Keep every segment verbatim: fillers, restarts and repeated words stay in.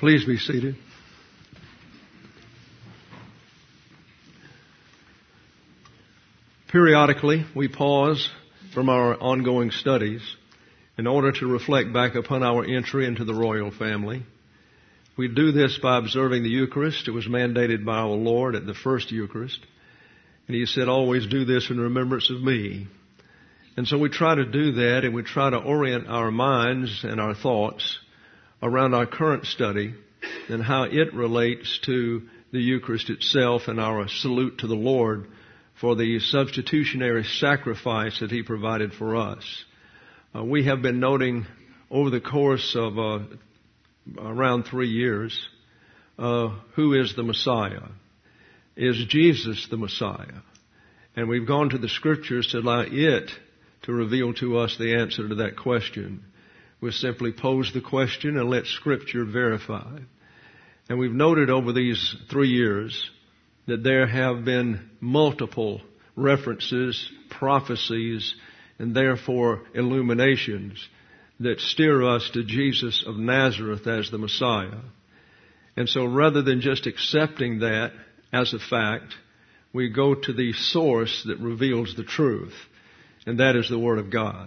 Please be seated. Periodically, we pause from our ongoing studies in order to reflect back upon our entry into the royal family. We do this by observing the Eucharist. It was mandated by our Lord at the first Eucharist. And He said, always do this in remembrance of me. And so we try to do that, and we try to orient our minds and our thoughts around our current study and how it relates to the Eucharist itself and our salute to the Lord for the substitutionary sacrifice that He provided for us. Uh, we have been noting over the course of uh, around three years, uh, who is the Messiah? Is Jesus the Messiah? And we've gone to the Scriptures to allow it to reveal to us the answer to that question. We simply pose the question and let Scripture verify. And we've noted over these three years that there have been multiple references, prophecies, and therefore illuminations that steer us to Jesus of Nazareth as the Messiah. And so rather than just accepting that as a fact, we go to the source that reveals the truth, and that is the Word of God.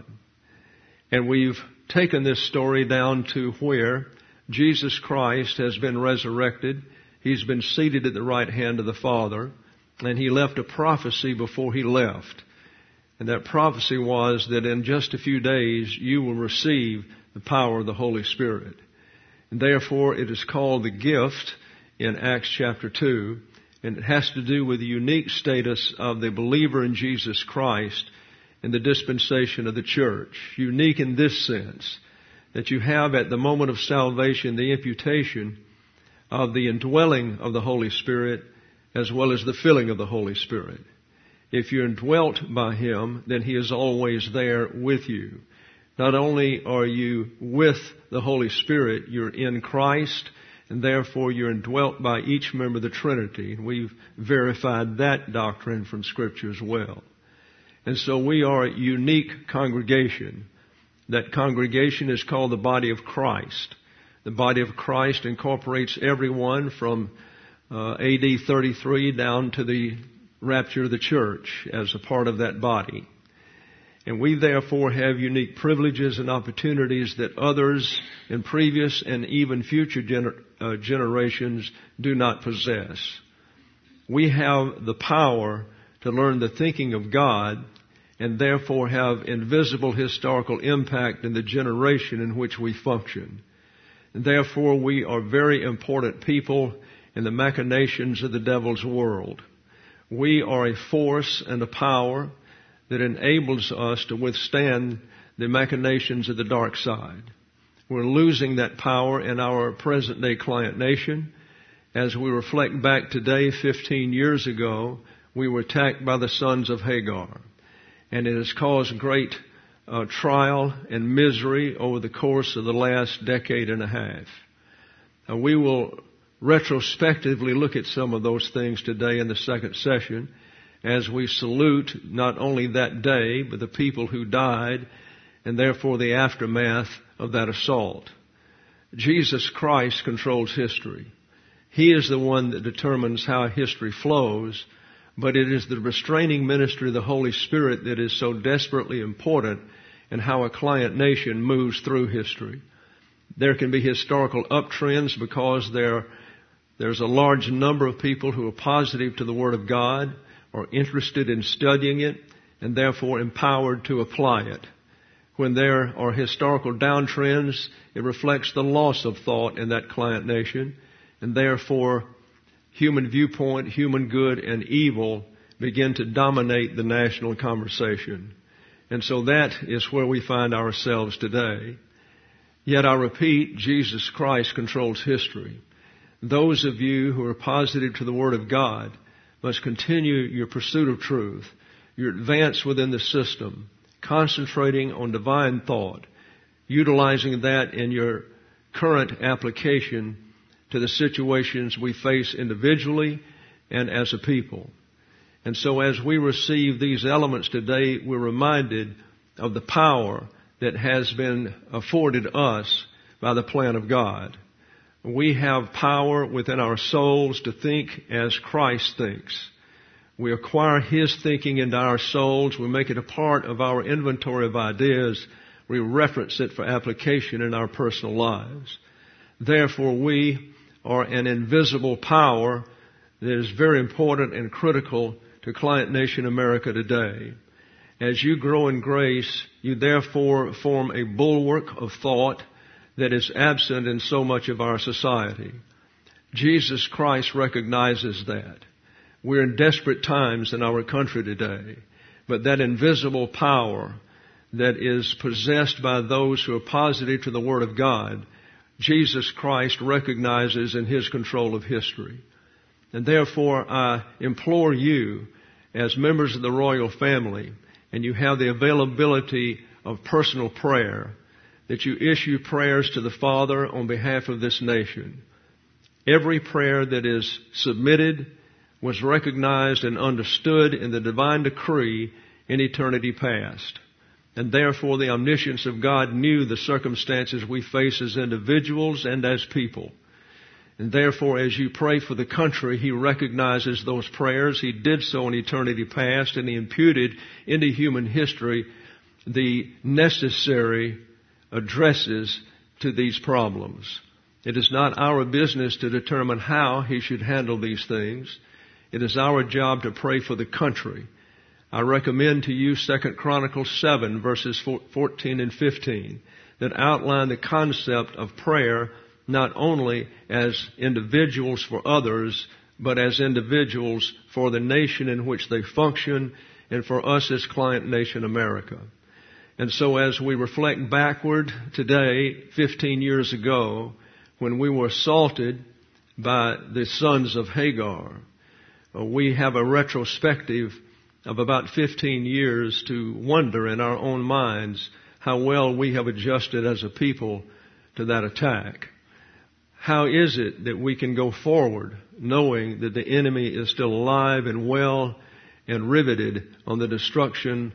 And we've taken this story down to where Jesus Christ has been resurrected. He's been seated at the right hand of the Father, and He left a prophecy before He left. And that prophecy was that in just a few days you will receive the power of the Holy Spirit. And therefore it is called the gift in Acts chapter two, and it has to do with the unique status of the believer in Jesus Christ in the dispensation of the church. Unique in this sense, that you have at the moment of salvation the imputation of the indwelling of the Holy Spirit as well as the filling of the Holy Spirit. If you're indwelt by Him, then He is always there with you. Not only are you with the Holy Spirit, you're in Christ, and therefore you're indwelt by each member of the Trinity. We've verified that doctrine from Scripture as well. And so we are a unique congregation. That congregation is called the body of Christ. The body of Christ incorporates everyone from uh, A D thirty-three down to the rapture of the church as a part of that body. And we therefore have unique privileges and opportunities that others in previous and even future gener- uh, generations do not possess. We have the power to learn the thinking of God and therefore have invisible historical impact in the generation in which we function. And therefore we are very important people in the machinations of the devil's world. We are a force and a power that enables us to withstand the machinations of the dark side. We're losing that power in our present-day client nation. As we reflect back today, fifteen years ago, we were attacked by the sons of Hagar. And it has caused great uh, trial and misery over the course of the last decade and a half. Uh, we will retrospectively look at some of those things today in the second session as we salute not only that day, but the people who died and therefore the aftermath of that assault. Jesus Christ controls history. He is the one that determines how history flows, but it is the restraining ministry of the Holy Spirit that is so desperately important in how a client nation moves through history. There can be historical uptrends because there, there's a large number of people who are positive to the Word of God, are interested in studying it, and therefore empowered to apply it. When there are historical downtrends, it reflects the loss of thought in that client nation, and therefore human viewpoint, human good and evil begin to dominate the national conversation. And so that is where we find ourselves today. Yet I repeat, Jesus Christ controls history. Those of you who are positive to the Word of God must continue your pursuit of truth, your advance within the system, concentrating on divine thought, utilizing that in your current application to the situations we face individually and as a people. And so as we receive these elements today, we're reminded of the power that has been afforded us by the plan of God. We have power within our souls to think as Christ thinks. We acquire His thinking into our souls. We make it a part of our inventory of ideas. We reference it for application in our personal lives. Therefore, we are an invisible power that is very important and critical to Client Nation America today. As you grow in grace, you therefore form a bulwark of thought that is absent in so much of our society. Jesus Christ recognizes that. We're in desperate times in our country today, but that invisible power that is possessed by those who are positive to the Word of God, Jesus Christ recognizes in His control of history. And therefore, I implore you, as members of the royal family, and you have the availability of personal prayer, that you issue prayers to the Father on behalf of this nation. Every prayer that is submitted was recognized and understood in the divine decree in eternity past. And therefore the omniscience of God knew the circumstances we face as individuals and as people. And therefore, as you pray for the country, He recognizes those prayers. He did so in eternity past, and He imputed into human history the necessary addresses to these problems. It is not our business to determine how He should handle these things. It is our job to pray for the country. I recommend to you Second Chronicles seven, verses fourteen and fifteen, that outline the concept of prayer not only as individuals for others, but as individuals for the nation in which they function and for us as Client Nation America. And so as we reflect backward today, fifteen years ago, when we were assaulted by the sons of Hagar, we have a retrospective of about fifteen years to wonder in our own minds how well we have adjusted as a people to that attack. How is it that we can go forward knowing that the enemy is still alive and well and riveted on the destruction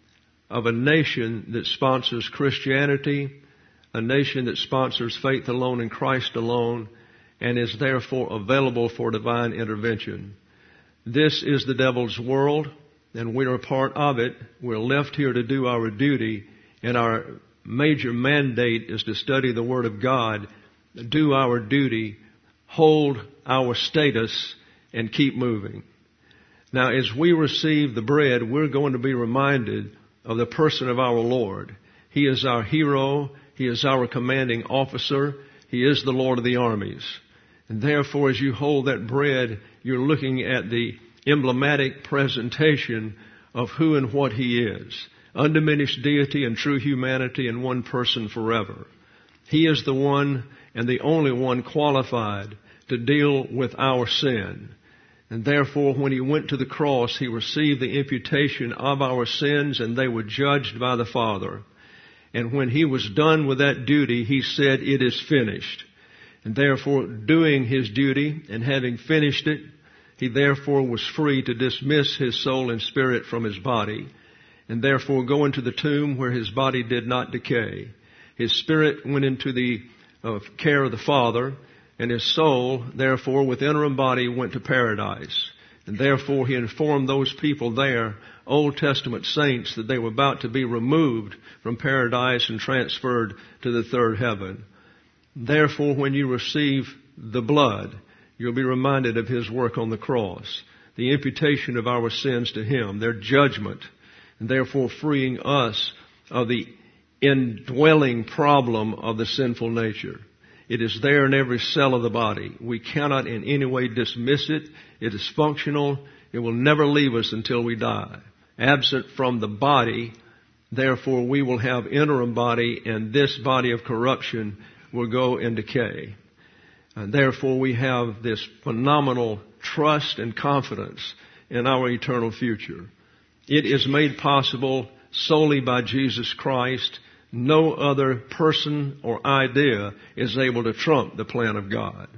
of a nation that sponsors Christianity, a nation that sponsors faith alone in Christ alone, and is therefore available for divine intervention? This is the devil's world, and we are a part of it. We're left here to do our duty, and our major mandate is to study the Word of God, do our duty, hold our status, and keep moving. Now, as we receive the bread, we're going to be reminded of the person of our Lord. He is our hero. He is our commanding officer. He is the Lord of the armies. And therefore, as you hold that bread, you're looking at the emblematic presentation of who and what He is. Undiminished deity and true humanity in one person forever. He is the one and the only one qualified to deal with our sin. And therefore, when He went to the cross, He received the imputation of our sins, and they were judged by the Father. And when He was done with that duty, He said, "It is finished." And therefore, doing His duty and having finished it, He therefore was free to dismiss His soul and spirit from His body, and therefore go into the tomb where His body did not decay. His spirit went into the uh, care of the Father, and His soul, therefore, with interim body, went to paradise. And therefore, He informed those people there, Old Testament saints, that they were about to be removed from paradise and transferred to the third heaven. Therefore, when you receive the blood, you'll be reminded of His work on the cross, the imputation of our sins to Him, their judgment, and therefore freeing us of the indwelling problem of the sinful nature. It is there in every cell of the body. We cannot in any way dismiss it. It is functional. It will never leave us until we die. Absent from the body, therefore we will have interim body, and this body of corruption will go in decay. And therefore we have this phenomenal trust and confidence in our eternal future. It is made possible solely by Jesus Christ. No other person or idea is able to trump the plan of God.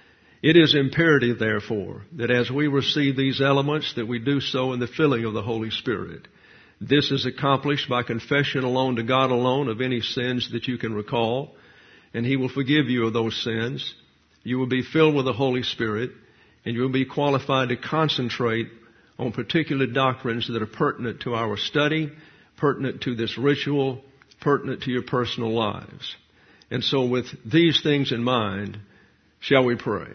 It is imperative, therefore, that as we receive these elements, that we do so in the filling of the Holy Spirit. This is accomplished by confession alone to God alone of any sins that you can recall, and He will forgive you of those sins. you will be filled with the Holy Spirit, and you will be qualified to concentrate on particular doctrines that are pertinent to our study, pertinent to this ritual, pertinent to your personal lives. And so with these things in mind, shall we pray?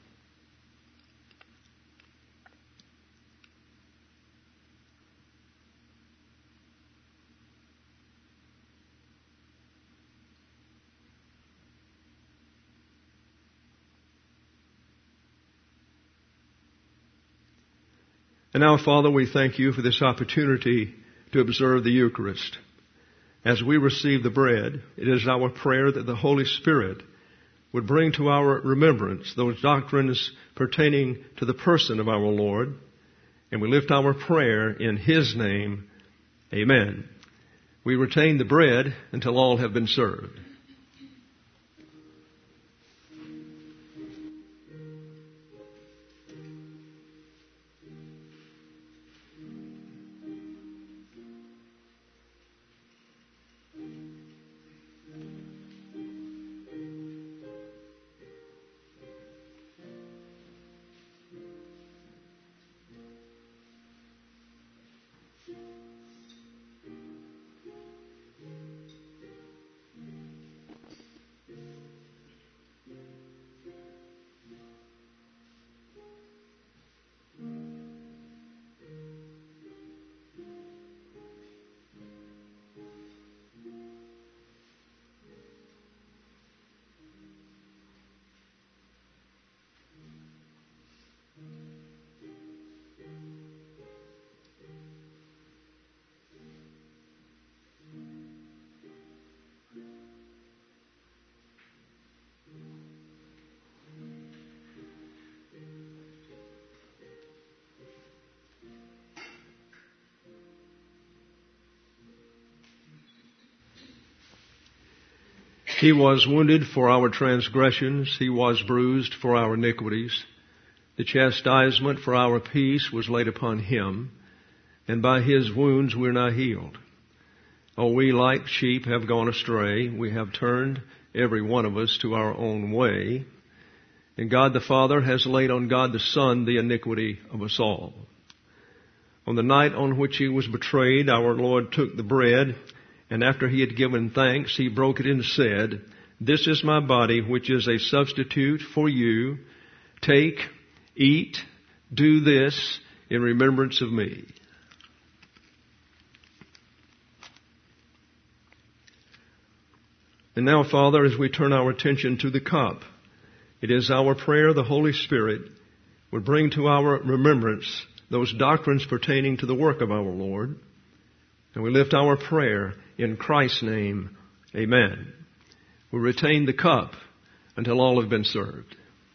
And now, Father, we thank you for this opportunity to observe the Eucharist. As we receive the bread, it is our prayer that the Holy Spirit would bring to our remembrance those doctrines pertaining to the person of our Lord. And we lift our prayer in His name. Amen. We retain the bread until all have been served. He was wounded for our transgressions. He was bruised for our iniquities. The chastisement for our peace was laid upon Him, and by His wounds we're now healed. Oh, we like sheep have gone astray. We have turned, every one of us, to our own way. And God the Father has laid on God the Son the iniquity of us all. On the night on which He was betrayed, our Lord took the bread, and after He had given thanks, He broke it and said, "This is my body, which is a substitute for you. Take, eat, do this in remembrance of me." And now, Father, as we turn our attention to the cup, it is our prayer the Holy Spirit would bring to our remembrance those doctrines pertaining to the work of our Lord. And we lift our prayer in Christ's name. Amen. We retain the cup until all have been served.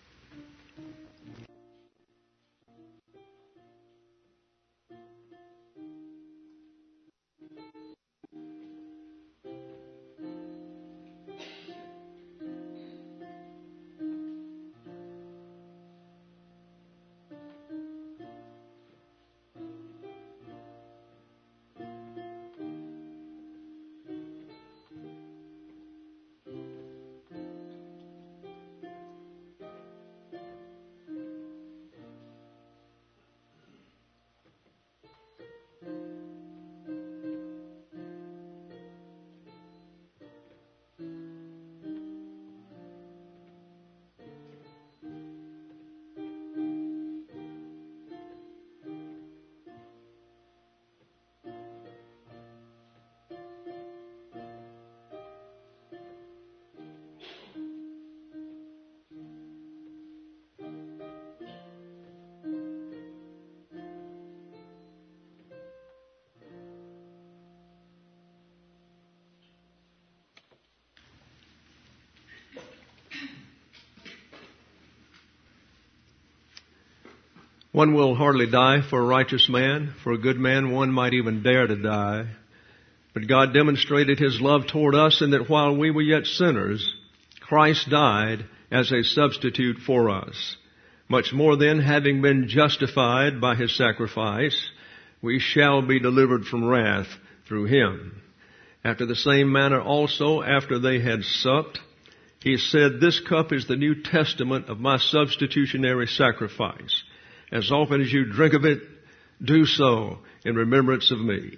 One will hardly die for a righteous man. For a good man, one might even dare to die. But God demonstrated His love toward us in that while we were yet sinners, Christ died as a substitute for us. Much more then, having been justified by His sacrifice, we shall be delivered from wrath through Him. After the same manner also, after they had supped, He said, this cup is the New Testament of my substitutionary sacrifice. As often as you drink of it, do so in remembrance of me.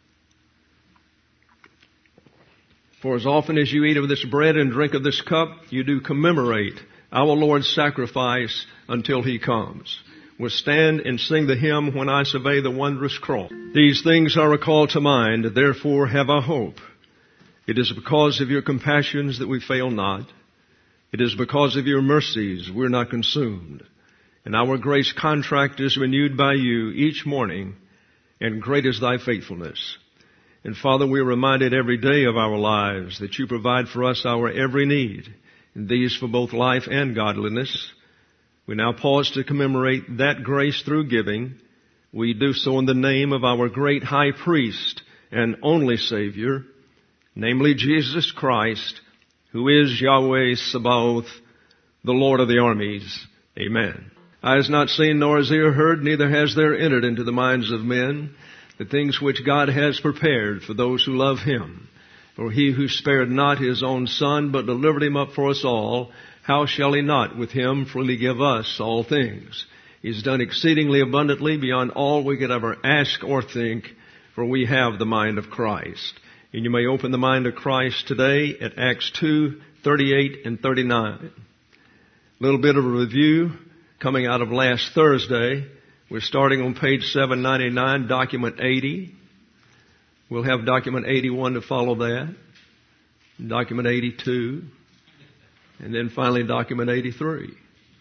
For as often as you eat of this bread and drink of this cup, you do commemorate our Lord's sacrifice until He comes. We'll stand and sing the hymn, When I Survey the Wondrous Cross. These things are recalled to mind, therefore have I hope. It is because of your compassions that we fail not. It is because of your mercies we're not consumed. And our grace contract is renewed by you each morning, and great is thy faithfulness. And Father, we are reminded every day of our lives that you provide for us our every need, and these for both life and godliness. We now pause to commemorate that grace through giving. We do so in the name of our great high priest and only Savior, namely Jesus Christ, who is Yahweh Sabaoth, the Lord of the armies. Amen. Eye has not seen, nor has ear heard, neither has there entered into the minds of men the things which God has prepared for those who love Him. For He who spared not His own Son, but delivered Him up for us all, how shall He not with Him freely give us all things? He's done exceedingly abundantly beyond all we could ever ask or think, for we have the mind of Christ. And you may open the mind of Christ today at Acts two, thirty-eight and thirty-nine. A little bit of a review coming out of last Thursday. We're starting on page seven ninety-nine, document eighty. We'll have document eighty-one to follow that, document eighty-two, and then finally document eighty-three.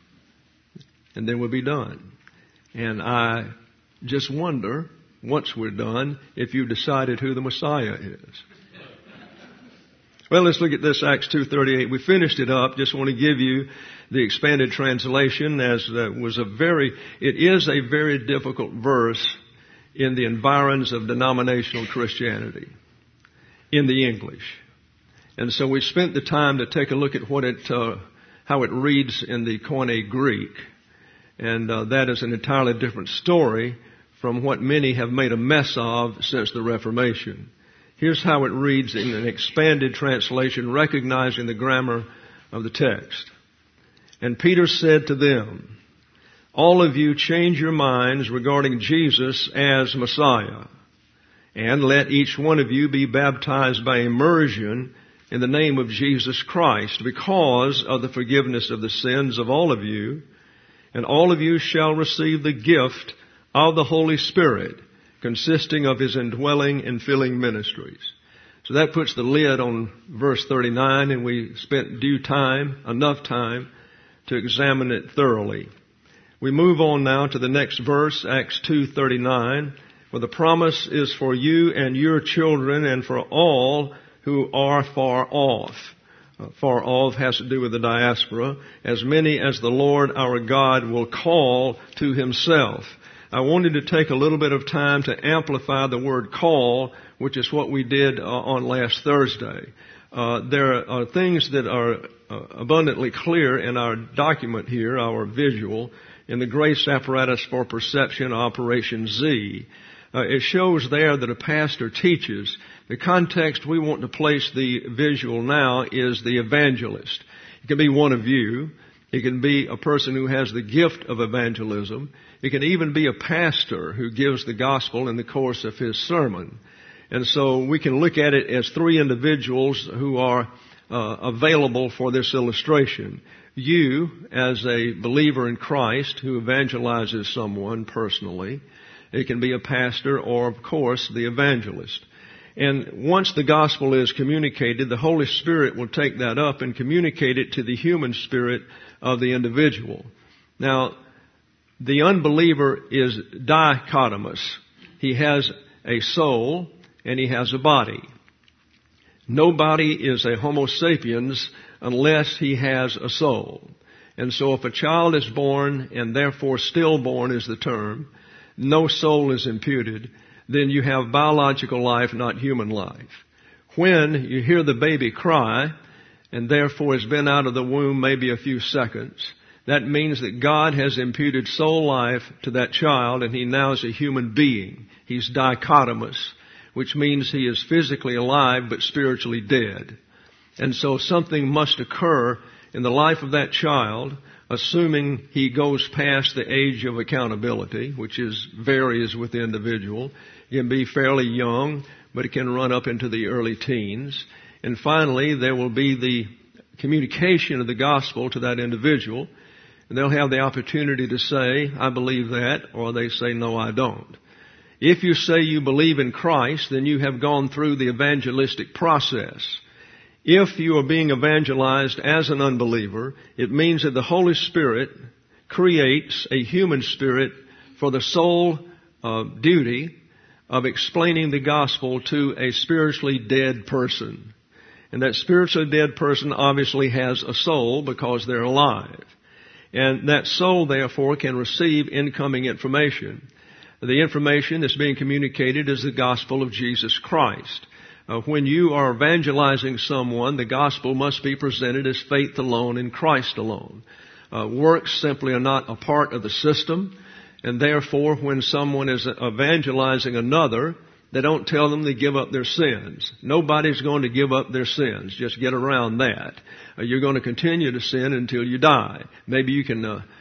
And then we'll be done. And I just wonder, once we're done, if you've decided who the Messiah is. Well, let's look at this, Acts two thirty-eight. We finished it up. Just want to give you the expanded translation, as uh, was a very, it is a very difficult verse in the environs of denominational Christianity, in the English. And so we spent the time to take a look at what it, uh, how it reads in the Koine Greek. And uh, that is an entirely different story from what many have made a mess of since the Reformation. Here's how it reads in an expanded translation, recognizing the grammar of the text. And Peter said to them, all of you change your minds regarding Jesus as Messiah, and let each one of you be baptized by immersion in the name of Jesus Christ, because of the forgiveness of the sins of all of you, and all of you shall receive the gift of the Holy Spirit, consisting of His indwelling and filling ministries. So that puts the lid on verse thirty-nine, and we spent due time, enough time, to examine it thoroughly. We move on now to the next verse, Acts two thirty-nine, where the promise is for you and your children and for all who are far off. Uh, far off has to do with the diaspora. As many as the Lord our God will call to Himself. I wanted to take a little bit of time to amplify the word call, which is what we did uh, on last Thursday. Uh, there are things that are uh, abundantly clear in our document here, our visual, in the Grace Apparatus for Perception, Operation Z. Uh, it shows there that a pastor teaches. The context we want to place the visual now is the evangelist. It can be one of you. It can be a person who has the gift of evangelism. It can even be a pastor who gives the gospel in the course of his sermon. And so we can look at it as three individuals who are uh, available for this illustration. You, as a believer in Christ who evangelizes someone personally. It can be a pastor or, of course, the evangelist. And once the gospel is communicated, the Holy Spirit will take that up and communicate it to the human spirit of the individual. Now, the unbeliever is dichotomous. He has a soul and he has a body. Nobody is a Homo sapiens unless he has a soul. And so if a child is born, and therefore stillborn is the term, no soul is imputed, then you have biological life, not human life. When you hear the baby cry, and therefore has been out of the womb maybe a few seconds, that means that God has imputed soul life to that child, and he now is a human being. He's dichotomous, which means he is physically alive but spiritually dead. And so something must occur in the life of that child, assuming he goes past the age of accountability, which is varies with the individual. It can be fairly young, but it can run up into the early teens. And finally, there will be the communication of the gospel to that individual, and they'll have the opportunity to say, I believe that, or they say, no, I don't. If you say you believe in Christ, then you have gone through the evangelistic process. If you are being evangelized as an unbeliever, it means that the Holy Spirit creates a human spirit for the sole uh, duty of explaining the gospel to a spiritually dead person. And that spiritually dead person obviously has a soul because they're alive. And that soul, therefore, can receive incoming information. The information that's being communicated is the gospel of Jesus Christ. Uh, when you are evangelizing someone, the gospel must be presented as faith alone in Christ alone. Uh, works simply are not a part of the system, and therefore when someone is evangelizing another, they don't tell them to give up their sins. Nobody's going to give up their sins. Just get around that. Uh, you're going to continue to sin until you die. Maybe you can uh,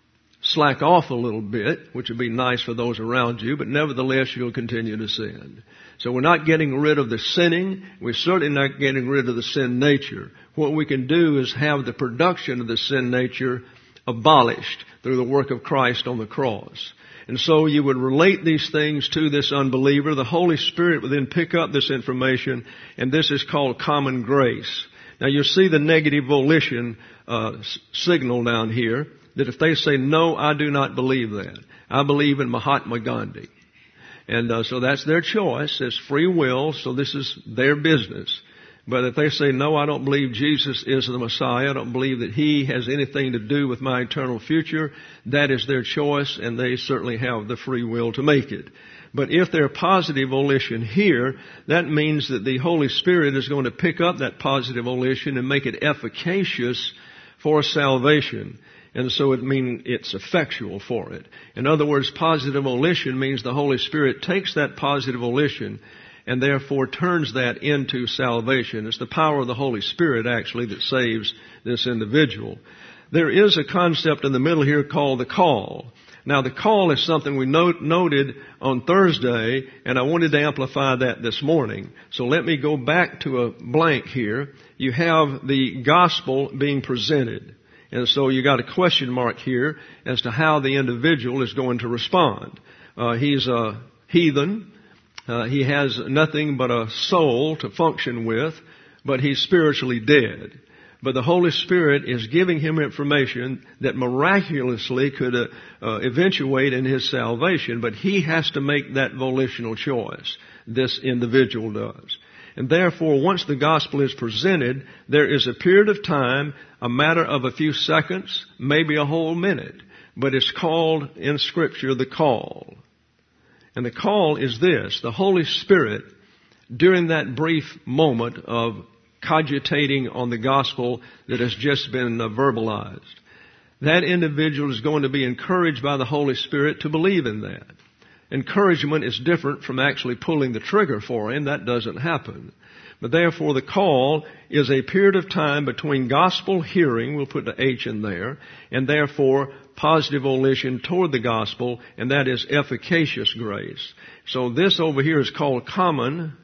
slack off a little bit, which would be nice for those around you, but nevertheless you'll continue to sin. So we're not getting rid of the sinning. We're certainly not getting rid of the sin nature. What we can do is have the production of the sin nature abolished through the work of Christ on the cross. And so you would relate these things to this unbeliever. The Holy Spirit would then pick up this information, and this is called common grace. Now you see the negative volition uh, signal down here, that if they say, no, I do not believe that. I believe in Mahatma Gandhi. And uh, so that's their choice. It's free will, so this is their business. But if they say, no, I don't believe Jesus is the Messiah, I don't believe that He has anything to do with my eternal future, that is their choice, and they certainly have the free will to make it. But if they're positive volition here, that means that the Holy Spirit is going to pick up that positive volition and make it efficacious for salvation. And so it means it's effectual for it. In other words, positive volition means the Holy Spirit takes that positive volition and therefore turns that into salvation. It's the power of the Holy Spirit, actually, that saves this individual. There is a concept in the middle here called the call. Now, the call is something we note, noted on Thursday, and I wanted to amplify that this morning. So let me go back to a blank here. You have the gospel being presented. And so you got a question mark here as to how the individual is going to respond. Uh, he's a heathen. Uh, he has nothing but a soul to function with, but he's spiritually dead. But the Holy Spirit is giving him information that miraculously could uh, uh, eventuate in his salvation, but he has to make that volitional choice. This individual does. And therefore, once the gospel is presented, there is a period of time, a matter of a few seconds, maybe a whole minute, but it's called in Scripture the call. And the call is this: the Holy Spirit, during that brief moment of cogitating on the gospel that has just been uh, verbalized, that individual is going to be encouraged by the Holy Spirit to believe in that. Encouragement is different from actually pulling the trigger for him. That doesn't happen. But therefore, the call is a period of time between gospel hearing, we'll put the H in there, and therefore positive volition toward the gospel, and that is efficacious grace. So this over here is called common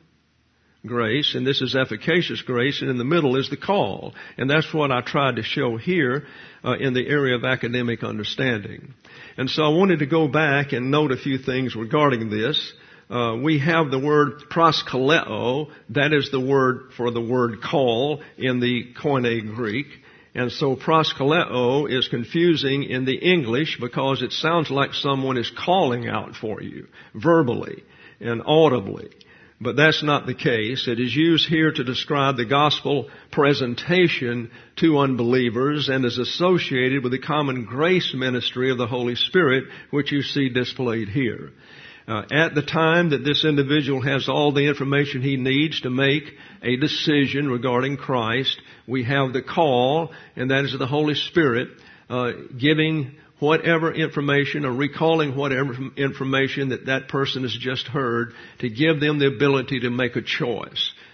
grace, and this is efficacious grace, and in the middle is the call. And that's what I tried to show here uh, in the area of academic understanding. And so I wanted to go back and note a few things regarding this. Uh, we have the word proskaleo, that is the word for the word call in the Koine Greek. And so proskaleo is confusing in the English because it sounds like someone is calling out for you verbally and audibly. But that's not the case. It is used here to describe the gospel presentation to unbelievers and is associated with the common grace ministry of the Holy Spirit, which you see displayed here. Uh, at the time that this individual has all the information he needs to make a decision regarding Christ, we have the call, and that is the Holy Spirit uh, giving whatever information or recalling whatever information that that person has just heard to give them the ability to make a choice.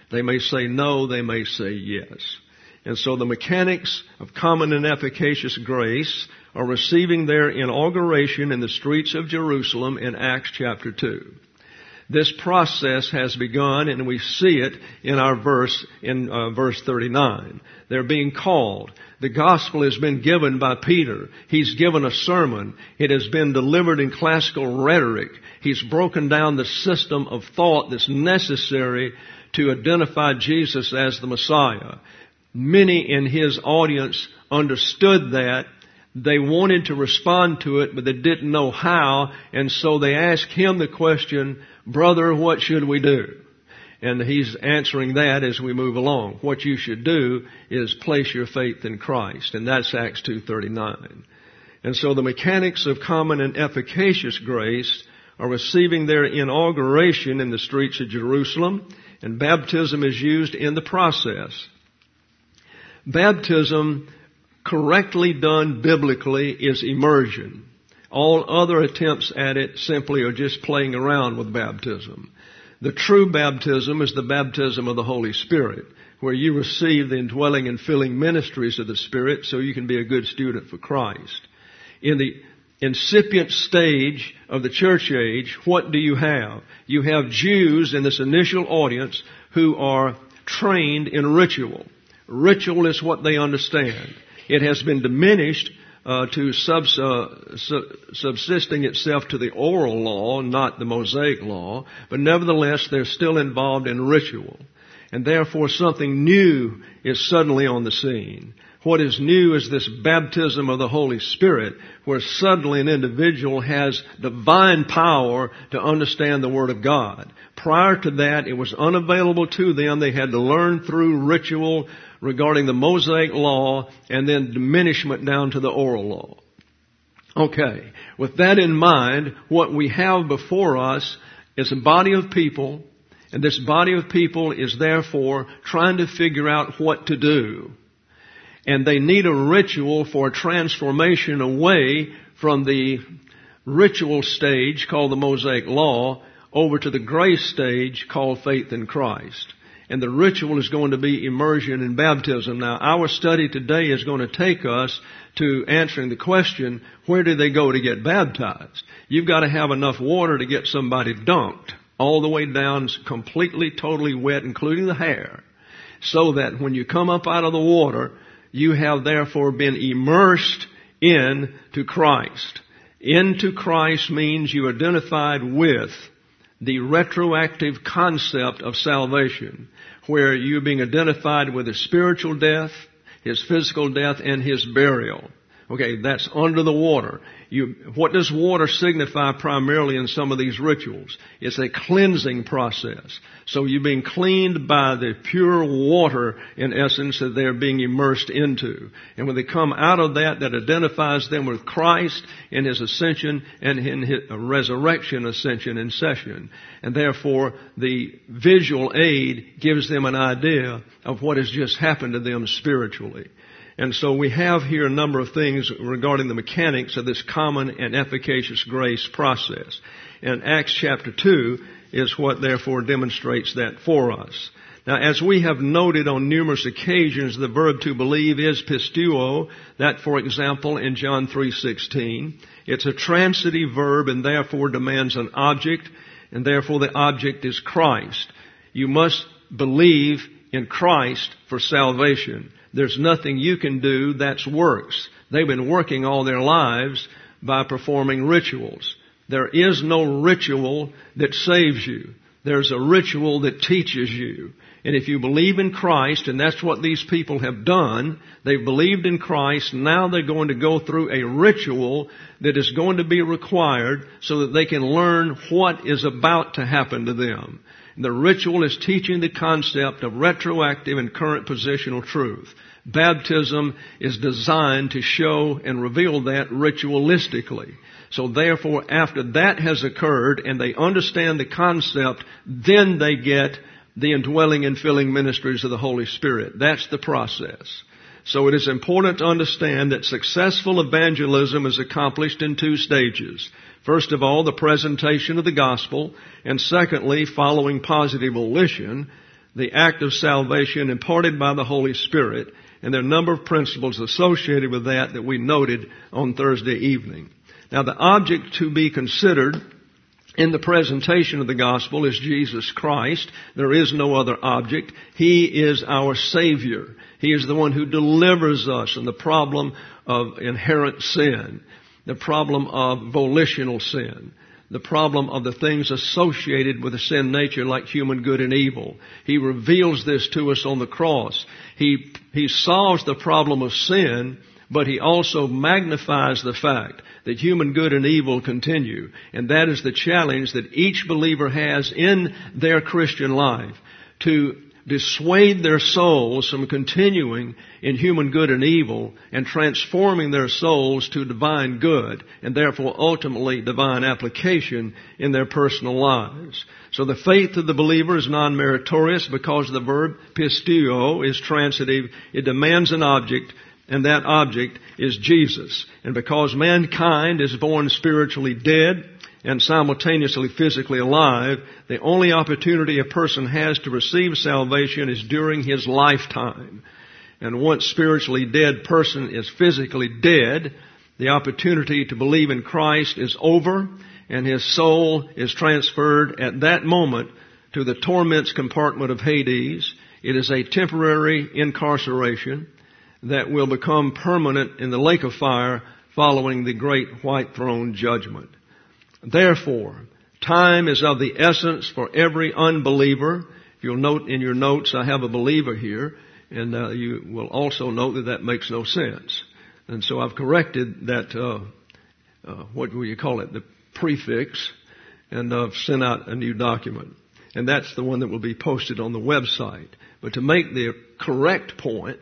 They may say no, they may say yes. And so the mechanics of common and efficacious grace are receiving their inauguration in the streets of Jerusalem in Acts chapter two. This process has begun, and we see it in our verse, in uh, verse thirty-nine. They're being called. The gospel has been given by Peter. He's given a sermon. It has been delivered in classical rhetoric. He's broken down the system of thought that's necessary to identify Jesus as the Messiah. Many in his audience understood that. They wanted to respond to it, but they didn't know how, and so they asked him the question, "Brother, what should we do?" And he's answering that as we move along. What you should do is place your faith in Christ, and that's Acts two thirty-nine. And so the mechanics of common and efficacious grace are receiving their inauguration in the streets of Jerusalem, and baptism is used in the process. Baptism, correctly done biblically, is immersion. All other attempts at it simply are just playing around with baptism. The true baptism is the baptism of the Holy Spirit, where you receive the indwelling and filling ministries of the Spirit so you can be a good student for Christ. In the incipient stage of the church age, what do you have? You have Jews in this initial audience who are trained in ritual. Ritual is what they understand. It has been diminished uh, to subs, uh, su- subsisting itself to the oral law, not the Mosaic law, but nevertheless they're still involved in ritual. And therefore something new is suddenly on the scene. What is new is this baptism of the Holy Spirit, where suddenly an individual has divine power to understand the Word of God. Prior to that, it was unavailable to them. They had to learn through ritual regarding the Mosaic law and then diminishment down to the oral law. Okay, with that in mind, what we have before us is a body of people, and this body of people is therefore trying to figure out what to do. And they need a ritual for a transformation away from the ritual stage called the Mosaic Law over to the grace stage called faith in Christ. And the ritual is going to be immersion in baptism. Now, our study today is going to take us to answering the question, where do they go to get baptized? You've got to have enough water to get somebody dunked all the way down, completely, totally wet, including the hair, so that when you come up out of the water, you have therefore been immersed into Christ. Into Christ means you identified with the retroactive concept of salvation, where you're being identified with His spiritual death, His physical death, and His burial. Okay, that's under the water. You, what does water signify primarily in some of these rituals? It's a cleansing process. So you're being cleaned by the pure water, in essence, that they're being immersed into. And when they come out of that, that identifies them with Christ in His ascension and in His resurrection, ascension, and session. And therefore, the visual aid gives them an idea of what has just happened to them spiritually. And so we have here a number of things regarding the mechanics of this common and efficacious grace process. And Acts chapter two is what therefore demonstrates that for us. Now, as we have noted on numerous occasions, the verb to believe is pisteuo. That, for example, in John three sixteen. It's a transitive verb and therefore demands an object, and therefore the object is Christ. You must believe in Christ for salvation. There's nothing you can do, that's works. They've been working all their lives by performing rituals. There is no ritual that saves you. There's a ritual that teaches you. And if you believe in Christ, and that's what these people have done, they've believed in Christ, now they're going to go through a ritual that is going to be required so that they can learn what is about to happen to them. The ritual is teaching the concept of retroactive and current positional truth. Baptism is designed to show and reveal that ritualistically. So therefore, after that has occurred and they understand the concept, then they get the indwelling and filling ministries of the Holy Spirit. That's the process. So it is important to understand that successful evangelism is accomplished in two stages. First of all, the presentation of the gospel, and secondly, following positive volition, the act of salvation imparted by the Holy Spirit, and there are a number of principles associated with that that we noted on Thursday evening. Now, the object to be considered in the presentation of the gospel is Jesus Christ. There is no other object. He is our Savior. He is the one who delivers us from the problem of inherent sin, the problem of volitional sin, the problem of the things associated with the sin nature like human good and evil. He reveals this to us on the cross. He, he solves the problem of sin, but He also magnifies the fact that human good and evil continue. And that is the challenge that each believer has in their Christian life, to dissuade their souls from continuing in human good and evil and transforming their souls to divine good and therefore ultimately divine application in their personal lives. So the faith of the believer is non-meritorious because the verb pisteuo is transitive. It demands an object, and that object is Jesus. And because mankind is born spiritually dead and simultaneously physically alive, the only opportunity a person has to receive salvation is during his lifetime. And once spiritually dead person is physically dead, the opportunity to believe in Christ is over, and his soul is transferred at that moment to the torments compartment of Hades. It is a temporary incarceration that will become permanent in the lake of fire following the great white throne judgment. Therefore, time is of the essence for every unbeliever. If you'll note in your notes, I have a believer here, and uh, you will also note that that makes no sense. And so I've corrected that, uh, uh, what will you call it, the prefix, and I've sent out a new document. And that's the one that will be posted on the website. But to make the correct point,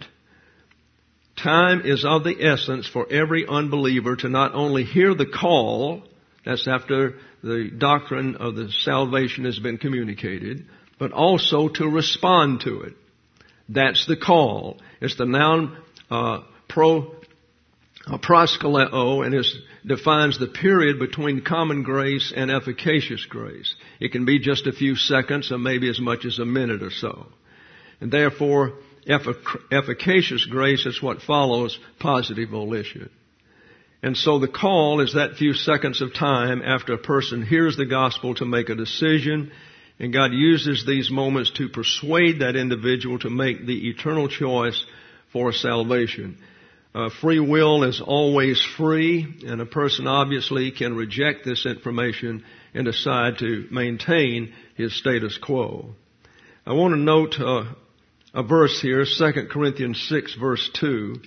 time is of the essence for every unbeliever to not only hear the call, that's after the doctrine of the salvation has been communicated, but also to respond to it. That's the call. It's the noun uh, pro uh, proskaleo, and it defines the period between common grace and efficacious grace. It can be just a few seconds or maybe as much as a minute or so. And therefore, effic- efficacious grace is what follows positive volition. And so the call is that few seconds of time after a person hears the gospel to make a decision, and God uses these moments to persuade that individual to make the eternal choice for salvation. Uh, free will is always free, and a person obviously can reject this information and decide to maintain his status quo. I want to note uh, a verse here, Second Corinthians six, verse two.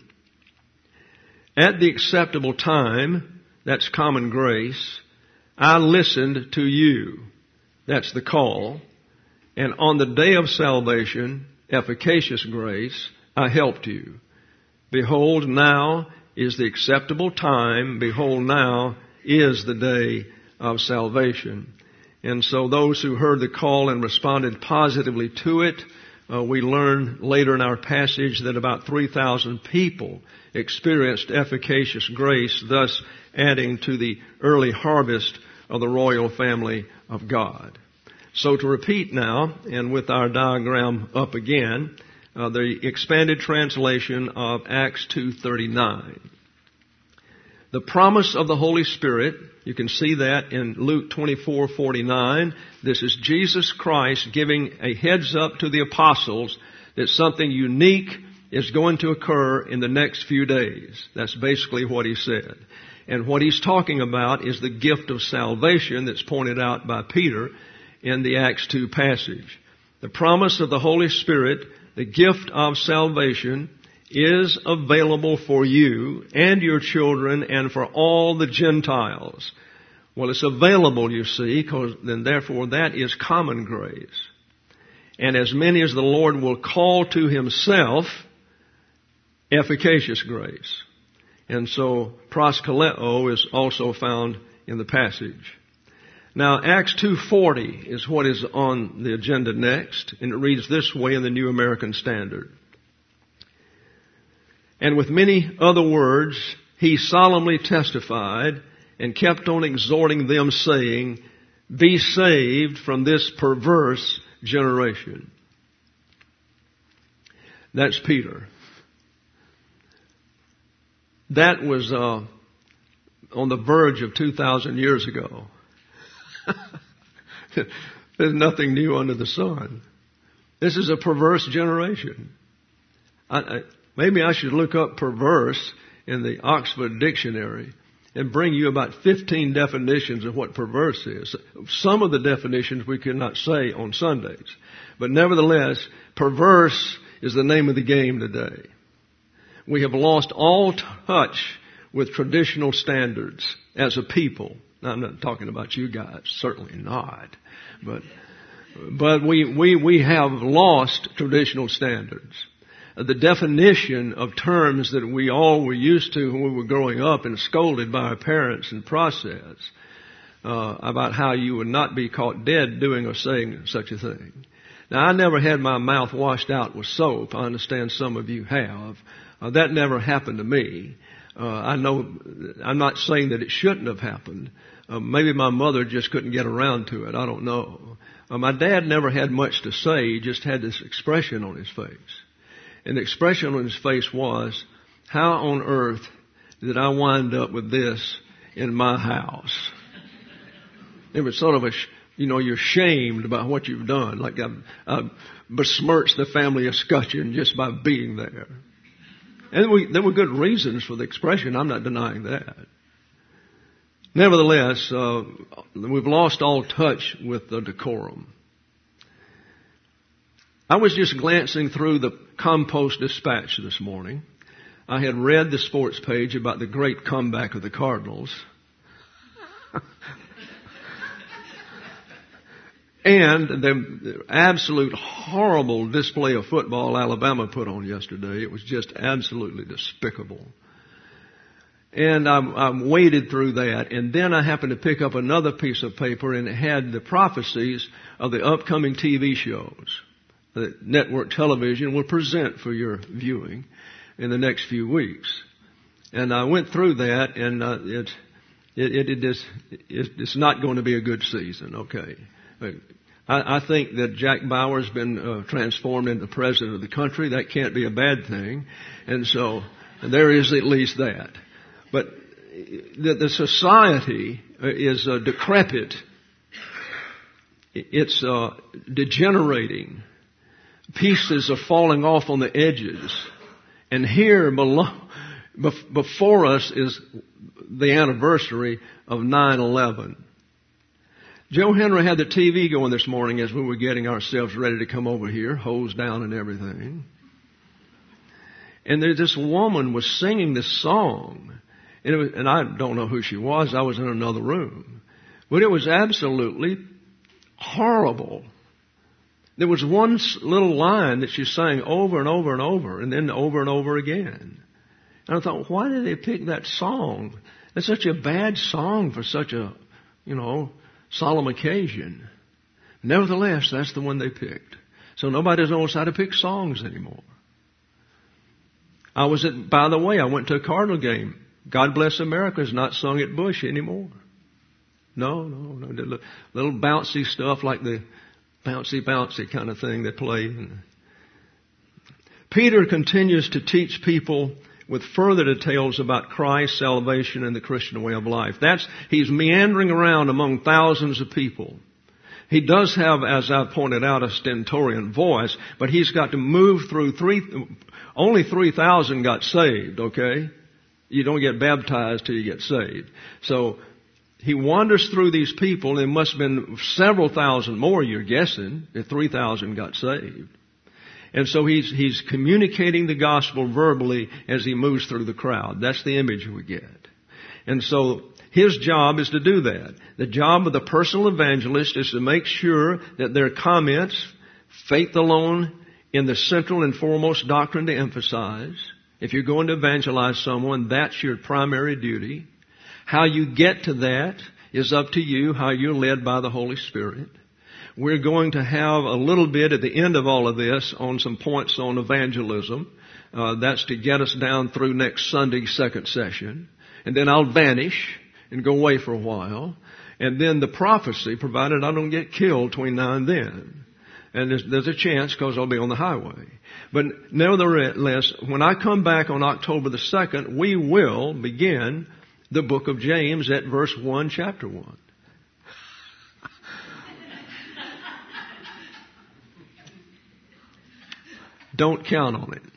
At the acceptable time, that's common grace, I listened to you. That's the call. And on the day of salvation, efficacious grace, I helped you. Behold, now is the acceptable time. Behold, now is the day of salvation. And so those who heard the call and responded positively to it, Uh, we learn later in our passage that about three thousand people experienced efficacious grace, thus adding to the early harvest of the royal family of God. So to repeat now, and with our diagram up again, uh, the expanded translation of Acts two thirty-nine. The promise of the Holy Spirit, you can see that in Luke twenty-four forty-nine. This is Jesus Christ giving a heads up to the apostles that something unique is going to occur in the next few days. That's basically what he said. And what he's talking about is the gift of salvation that's pointed out by Peter in the Acts two passage. The promise of the Holy Spirit, the gift of salvation, is available for you and your children and for all the Gentiles. Well, it's available, you see, because then therefore that is common grace. And as many as the Lord will call to Himself, efficacious grace. And so proskaleo is also found in the passage. Now, Acts two forty is what is on the agenda next, and it reads this way in the New American Standard. And with many other words, he solemnly testified and kept on exhorting them, saying, be saved from this perverse generation. That's Peter. That was uh, on the verge of two thousand years ago. There's nothing new under the sun. This is a perverse generation. I, I, maybe I should look up perverse in the Oxford Dictionary and bring you about fifteen definitions of what perverse is. Some of the definitions we cannot say on Sundays. But nevertheless, perverse is the name of the game today. We have lost all touch with traditional standards as a people. Now, I'm not talking about you guys, certainly not. But but we we we have lost traditional standards. The definition of terms that we all were used to when we were growing up and scolded by our parents and process uh, about how you would not be caught dead doing or saying such a thing. Now, I never had my mouth washed out with soap. I understand some of you have. Uh, that never happened to me. Uh, I know, I'm not saying that it shouldn't have happened. Uh, maybe my mother just couldn't get around to it. I don't know. Uh, my dad never had much to say. He just had this expression on his face. And the expression on his face was, how on earth did I wind up with this in my house? It was sort of a, you know, you're shamed about what you've done. Like I've, I've besmirched the family escutcheon just by being there. And we, there were good reasons for the expression. I'm not denying that. Nevertheless, uh, we've lost all touch with the decorum. I was just glancing through the Compost Dispatch this morning. I had read the sports page about the great comeback of the Cardinals. And the absolute horrible display of football Alabama put on yesterday. It was just absolutely despicable. And I, I waded through that, and then I happened to pick up another piece of paper, and it had the prophecies of the upcoming T V shows that network television will present for your viewing in the next few weeks. And I went through that, and uh, it, it, it, it is, it's not going to be a good season, okay? I, I think that Jack Bauer's been uh, transformed into president of the country. That can't be a bad thing. And so there is at least that. But the, the society is uh, decrepit. It's uh, degenerating. Pieces are falling off on the edges. And here below, before us is the anniversary of nine eleven. Joe Henry had the T V going this morning as we were getting ourselves ready to come over here, hose down and everything. And there, this woman was singing this song. And, it was, and I don't know who she was. I was in another room. But it was absolutely horrible. There was one little line that she sang over and over and over, and then over and over again. And I thought, why did they pick that song? It's such a bad song for such a, you know, solemn occasion. Nevertheless, that's the one they picked. So nobody knows how to pick songs anymore. I was at, by the way, I went to a Cardinal game. God Bless America is not sung at Busch anymore. No, no, no. Little, little bouncy stuff like the bouncy, bouncy kind of thing they play. Peter continues to teach people with further details about Christ's salvation and the Christian way of life. That's, he's meandering around among thousands of people. He does have, as I pointed out, a stentorian voice, but he's got to move through three, only three thousand got saved, okay? You don't get baptized till you get saved. So, he wanders through these people. There must have been several thousand more, you're guessing, if three thousand got saved. And so he's, he's communicating the gospel verbally as he moves through the crowd. That's the image we get. And so his job is to do that. The job of the personal evangelist is to make sure that their comments, faith alone in the central and foremost doctrine to emphasize. If you're going to evangelize someone, that's your primary duty. How you get to that is up to you, how you're led by the Holy Spirit. We're going to have a little bit at the end of all of this on some points on evangelism. Uh, that's to get us down through next Sunday's second session. And then I'll vanish and go away for a while. And then the prophecy, provided I don't get killed between now and then. And there's, there's a chance because I'll be on the highway. But nevertheless, when I come back on October the second, we will begin the book of James at verse one, chapter one. Don't count on it.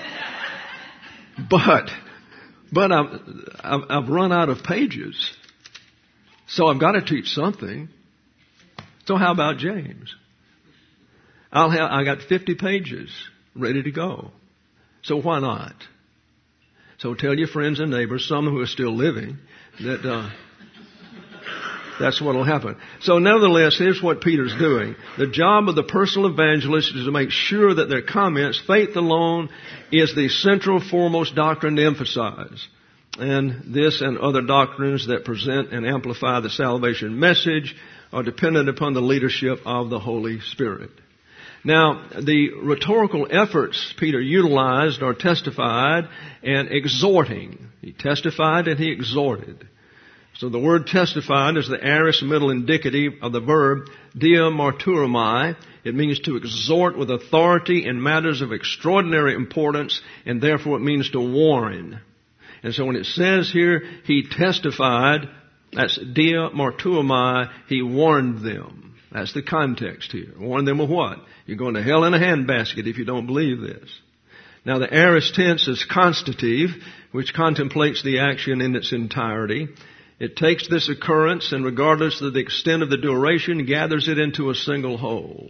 But, but I've, I've, I've run out of pages. So I've got to teach something. So how about James? I'll have, I got fifty pages ready to go. So why not? So tell your friends and neighbors, some who are still living, that uh, that's what will happen. So nevertheless, here's what Peter's doing. The job of the personal evangelist is to make sure that their comments, faith alone is the central foremost doctrine to emphasize. And this and other doctrines that present and amplify the salvation message are dependent upon the leadership of the Holy Spirit. Now, the rhetorical efforts Peter utilized are testified and exhorting. He testified and he exhorted. So the word testified is the aorist middle indicative of the verb diamarturomai. It means to exhort with authority in matters of extraordinary importance, and therefore it means to warn. And so when it says here, he testified, that's diamarturomai, he warned them. That's the context here. Warn them of what? You're going to hell in a handbasket if you don't believe this. Now the aorist tense is constative, which contemplates the action in its entirety. It takes this occurrence and regardless of the extent of the duration, gathers it into a single whole.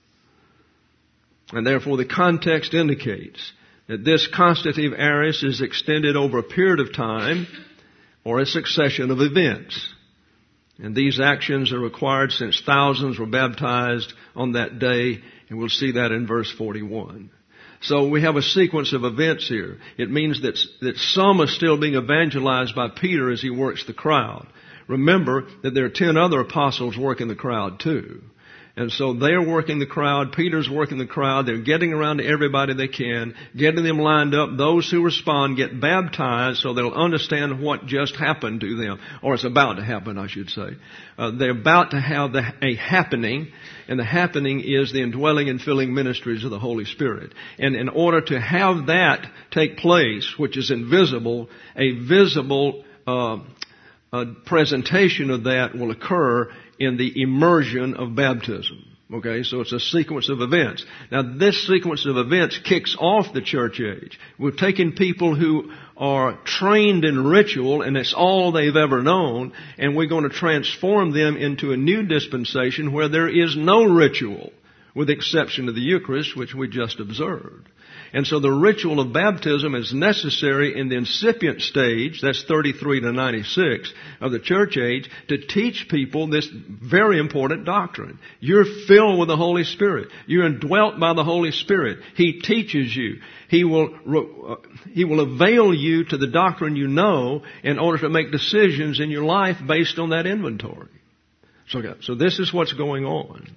And therefore the context indicates that this constative aorist is extended over a period of time or a succession of events. And these actions are required since thousands were baptized on that day, and we'll see that in verse forty-one. So we have a sequence of events here. It means that, that some are still being evangelized by Peter as he works the crowd. Remember that there are ten other apostles working the crowd too. And so they're working the crowd. Peter's working the crowd. They're getting around to everybody they can, getting them lined up. Those who respond get baptized so they'll understand what just happened to them, or it's about to happen, I should say. Uh, they're about to have the, a happening, and the happening is the indwelling and filling ministries of the Holy Spirit. And in order to have that take place, which is invisible, a visible uh, a presentation of that will occur in the immersion of baptism. Okay, so it's a sequence of events. Now this sequence of events kicks off the church age. We've taken people who are trained in ritual and it's all they've ever known, and we're going to transform them into a new dispensation where there is no ritual, with the exception of the Eucharist, which we just observed. And so the ritual of baptism is necessary in the incipient stage, that's thirty-three to ninety-six of the church age, to teach people this very important doctrine. You're filled with the Holy Spirit. You're indwelt by the Holy Spirit. He teaches you. He will, uh, He will avail you to the doctrine you know in order to make decisions in your life based on that inventory. So, so this is what's going on.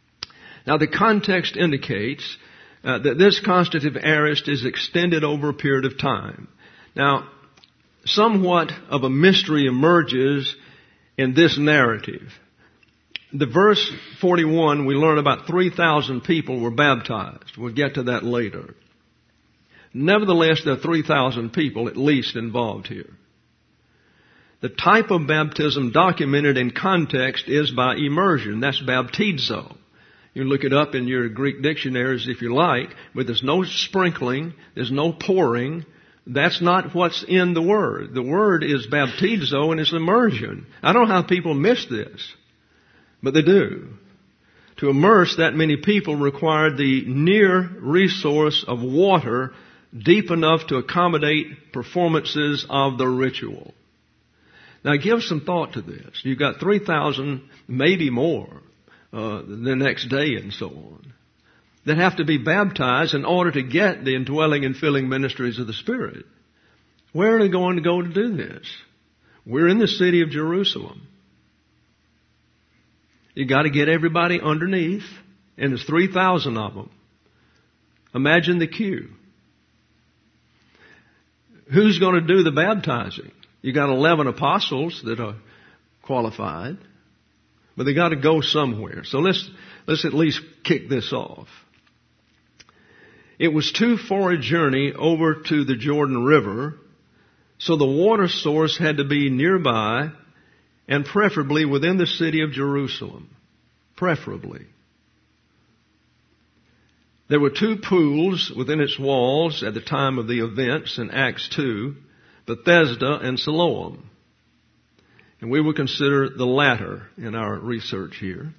Now the context indicates Uh, that this constitutive aorist is extended over a period of time. Now, somewhat of a mystery emerges in this narrative. The verse forty-one, we learn about three thousand people were baptized. We'll get to that later. Nevertheless, there are three thousand people at least involved here. The type of baptism documented in context is by immersion. That's baptizo. You can look it up in your Greek dictionaries if you like, but there's no sprinkling, there's no pouring. That's not what's in the word. The word is baptizo and it's immersion. I don't know how people miss this, but they do. To immerse that many people required the near resource of water deep enough to accommodate performances of the ritual. Now give some thought to this. You've got three thousand, maybe more, Uh, the next day and so on, that have to be baptized in order to get the indwelling and filling ministries of the Spirit. Where are they going to go to do this? We're in the city of Jerusalem. You got to get everybody underneath, and there's three thousand of them. Imagine the queue. Who's going to do the baptizing? You got eleven apostles that are qualified. but they got to go somewhere. So let's, let's at least kick this off. It was too far a journey over to the Jordan River, so the water source had to be nearby and preferably within the city of Jerusalem. Preferably. There were two pools within its walls at the time of the events in Acts two, Bethesda and Siloam. And we will consider the latter in our research here.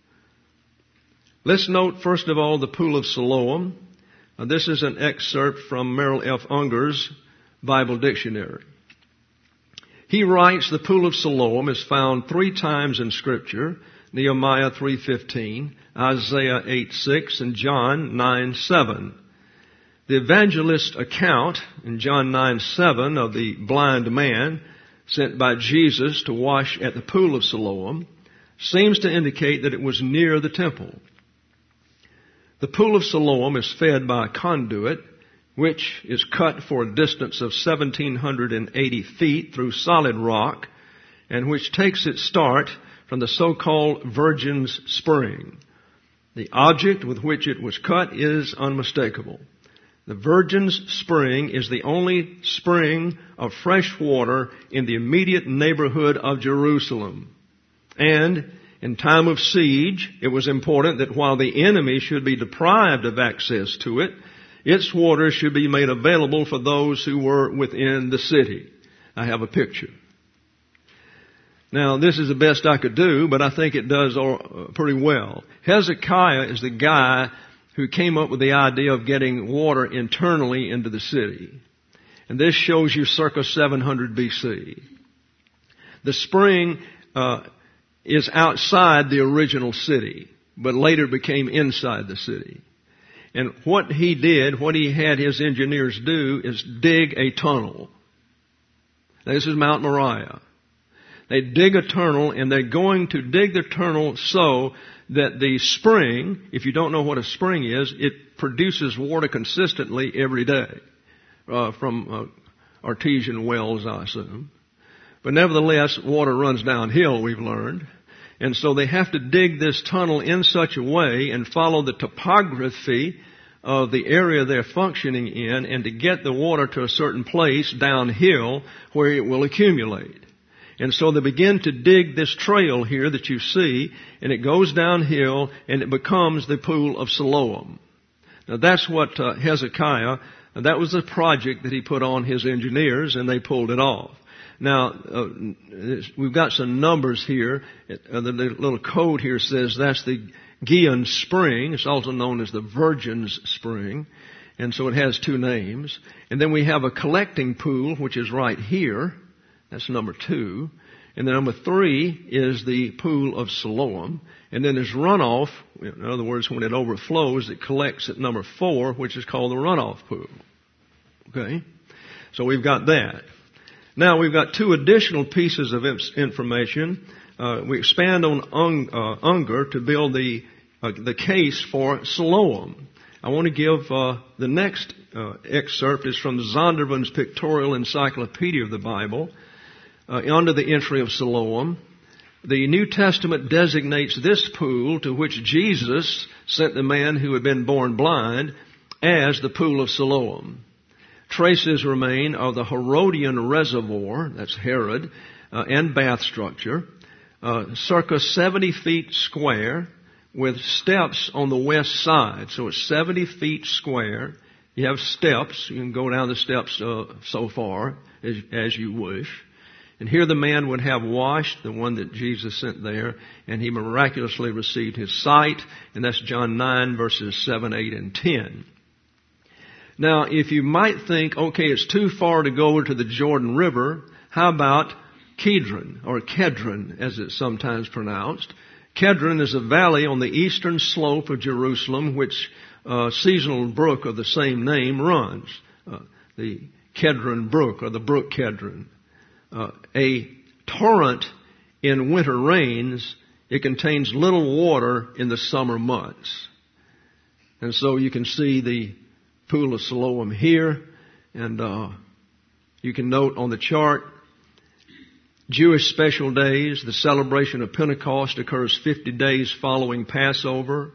Let's note, first of all, the pool of Siloam. Now, this is an excerpt from Merrill F. Unger's Bible Dictionary. He writes, the pool of Siloam is found three times in Scripture, Nehemiah three fifteen, Isaiah eight six, and John nine seven. The evangelist account in John nine seven of the blind man sent by Jesus to wash at the pool of Siloam seems to indicate that it was near the temple. The pool of Siloam is fed by a conduit, which is cut for a distance of one thousand seven hundred eighty feet through solid rock, and which takes its start from the so-called Virgin's Spring. The object with which it was cut is unmistakable. The Virgin's Spring is the only spring of fresh water in the immediate neighborhood of Jerusalem. And in time of siege, it was important that while the enemy should be deprived of access to it, its water should be made available for those who were within the city. I have a picture. Now, this is the best I could do, but I think it does pretty well. Hezekiah is the guy who came up with the idea of getting water internally into the city. And this shows you circa seven hundred B C. The spring uh, is outside the original city, but later became inside the city. And what he did, what he had his engineers do, is dig a tunnel. Now, this is Mount Moriah. They dig a tunnel, and they're going to dig the tunnel so that the spring, if you don't know what a spring is, it produces water consistently every day uh, from uh, artesian wells, I assume. But nevertheless, water runs downhill, we've learned. And so they have to dig this tunnel in such a way and follow the topography of the area they're functioning in, and to get the water to a certain place downhill where it will accumulate. And so they begin to dig this trail here that you see, and it goes downhill, and it becomes the pool of Siloam. Now that's what uh, Hezekiah, that was the project that he put on his engineers, and they pulled it off. Now, uh, we've got some numbers here. Uh, the little code here says that's the Gihon Spring. It's also known as the Virgin's Spring. And so it has two names. And then we have a collecting pool, which is right here. That's number two. And then number three is the pool of Siloam. And then there's runoff. In other words, when it overflows, it collects at number four, which is called the runoff pool. Okay? So we've got that. Now we've got two additional pieces of information. Uh, we expand on Un, uh, Unger to build the uh, the case for Siloam. I want to give uh, the next uh, excerpt is from Zondervan's Pictorial Encyclopedia of the Bible. Uh, under the entry of Siloam, the New Testament designates this pool to which Jesus sent the man who had been born blind as the pool of Siloam. Traces remain of the Herodian reservoir, that's Herod, uh, and bath structure, uh, circa seventy feet square, with steps on the west side. So it's seventy feet square. You have steps. You can go down the steps uh, so far as, as you wish. And here the man would have washed, the one that Jesus sent there, and he miraculously received his sight. And that's John nine, verses seven, eight, and ten. Now, if you might think, okay, it's too far to go to the Jordan River, how about Kedron, or Kedron, as it's sometimes pronounced? Kedron is a valley on the eastern slope of Jerusalem, which a seasonal brook of the same name runs. Uh, the Kedron Brook, or the Brook Kedron. Uh, a torrent in winter rains, it contains little water in the summer months. And so you can see the pool of Siloam here, and uh, you can note on the chart Jewish special days. The celebration of Pentecost occurs fifty days following Passover.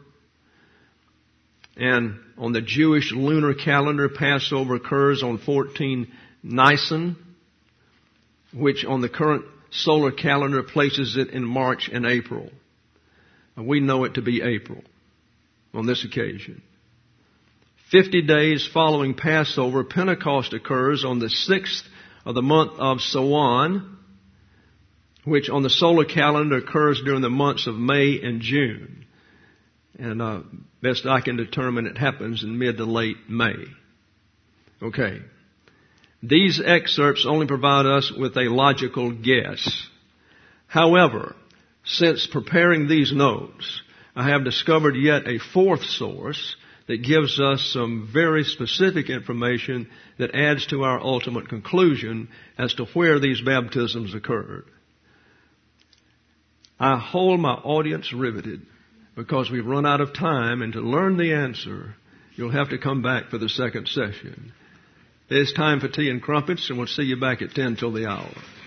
And on the Jewish lunar calendar, Passover occurs on fourteen Nisan, which on the current solar calendar places it in March and April. And we know it to be April on this occasion. Fifty days following Passover, Pentecost occurs on the sixth of the month of Siwan, which on the solar calendar occurs during the months of May and June. And uh, best I can determine, it happens in mid to late May. Okay. These excerpts only provide us with a logical guess. However, since preparing these notes, I have discovered yet a fourth source that gives us some very specific information that adds to our ultimate conclusion as to where these baptisms occurred. I hold my audience riveted because we've run out of time, and to learn the answer, you'll have to come back for the second session. It's time for tea and crumpets, and we'll see you back at ten till the hour.